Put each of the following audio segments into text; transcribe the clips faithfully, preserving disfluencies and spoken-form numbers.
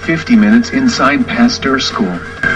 fifty minutes inside Pasteur School.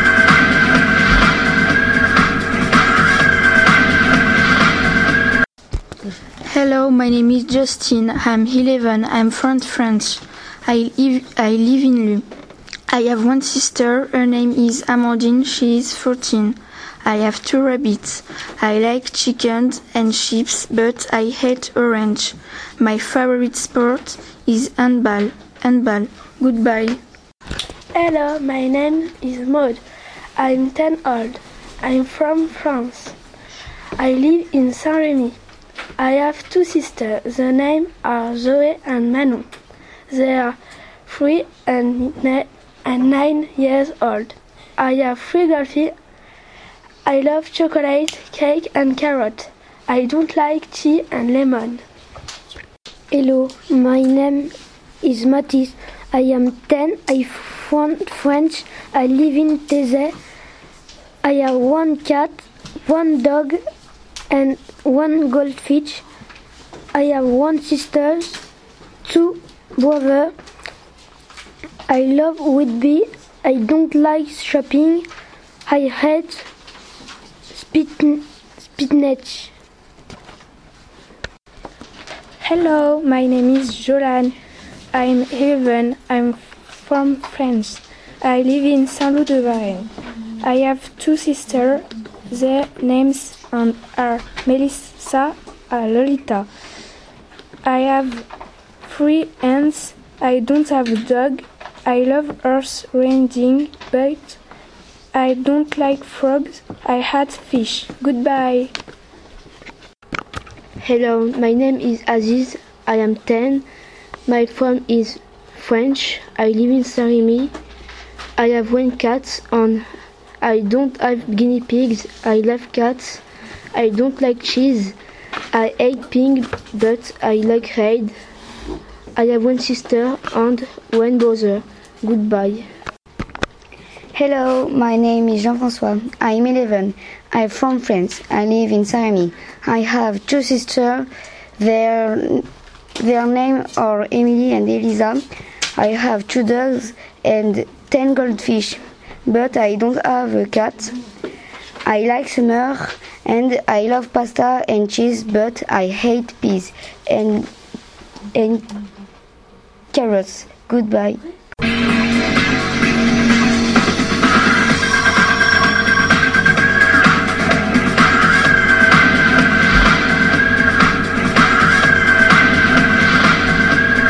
Hello, my name is Justine. I'm eleven. I'm from France. I live, I live in Lu. I have one sister. Her name is Amandine. She is fourteen. I have two rabbits. I like chicken and chips, but I hate orange. My favorite sport is handball. Handball. Goodbye. Hello, my name is Maud. I'm ten old. I'm from France. I live in Saint-Rémy. I have two sisters. Their names are Zoe and Manon. They are three and, ne- and nine years old. I have three girlfriends. I love chocolate, cake and carrot. I don't like tea and lemon. Hello, my name is Mathis. I am ten. I am French. I live in Thésée. I have one cat, one dog and one goldfish. I have one sister, two brothers. I love rugby. I don't like shopping. I hate spinach. Hello, my name is Jolan. I'm eleven. I'm from France. I live in Saint-Loup-de-Varennes. I have two sisters. Their names are Melissa and Lolita. I have three aunts. I don't have a dog. I love horse riding, but I don't like frogs. I hate fish. Goodbye. Hello, my name is Aziz. I am ten. My phone is French. I live in Saint-Rémy. I have one cat and I don't have guinea pigs. I love cats. I don't like cheese. I hate pink, but I like red. I have one sister and one brother. Goodbye. Hello, my name is Jean-François. I'm eleven. I'm from France. I live in Saint-Rémy. I have two sisters. Their, their names are Emily and Elisa. I have two dogs and ten goldfish, but I don't have a cat. I like summer and I love pasta and cheese, but I hate peas and, and carrots. Goodbye.